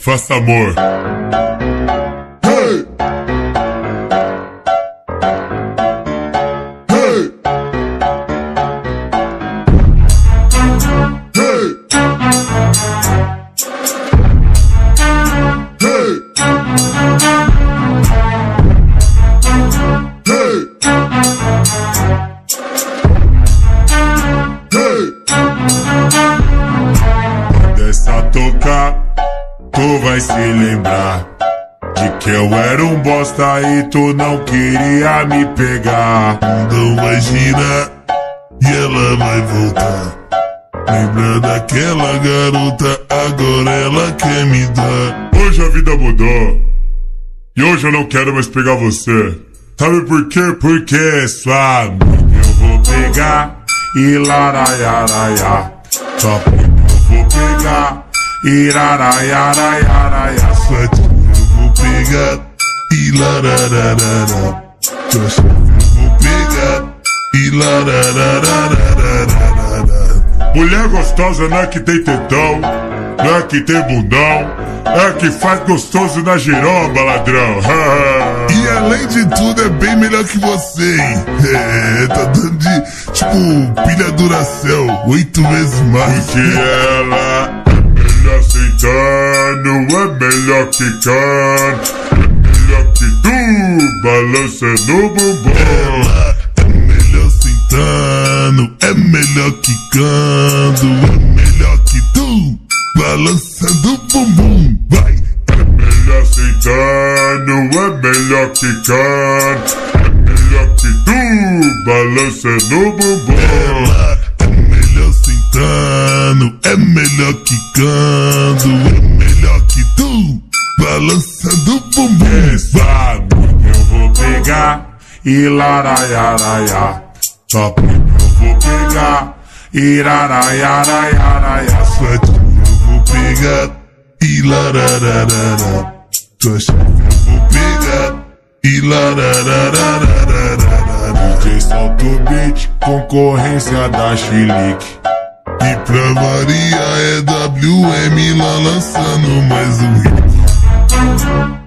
faça amor. Hey! Hey! Hey! Dessa tocar, tu vai se lembrar de que eu era um bosta e tu não queria me pegar. Não vai girar e ela vai voltar. Lembra daquela garota, agora ela quer me dar. Hoje a vida mudou e hoje eu não quero mais pegar você. Sabe por quê? Porque é sua amiga eu vou pegar e laraiaraia. Só porque eu vou pegar e laraiaraiaraia. Sua tia eu vou pegar e larararara. Sua chefe eu vou pegar e larararara. Mulher gostosa não é que tem tetão, não é que tem bundão, é que faz gostoso na giromba, ladrão. E além de tudo é bem melhor que você, hein? É, tá dando de, tipo, pilha Duracell, 8 vezes mais. Porque ela é melhor sentando, é melhor quicando, é melhor que tu, balançando o bumbum. Ela é melhor sentando, é melhor quicando, é melhor que tu, balançando o bumbum. Vai! É melhor sentando, é melhor quicando, é melhor que tu, balançando o bumbum. Ela é melhor sentando, é melhor quicando, é melhor que tu, balançando o bumbum. Essa amiga eu vou pegar e laraiaraia. Só porque eu vou pegar e laraiaraiaraia. Sua tia eu vou pegar e larararara. Sua chefe eu vou pegar e larararara. DJ solta o beat, concorrência da Chilique. E pra variar é WM lá lançando mais um hit.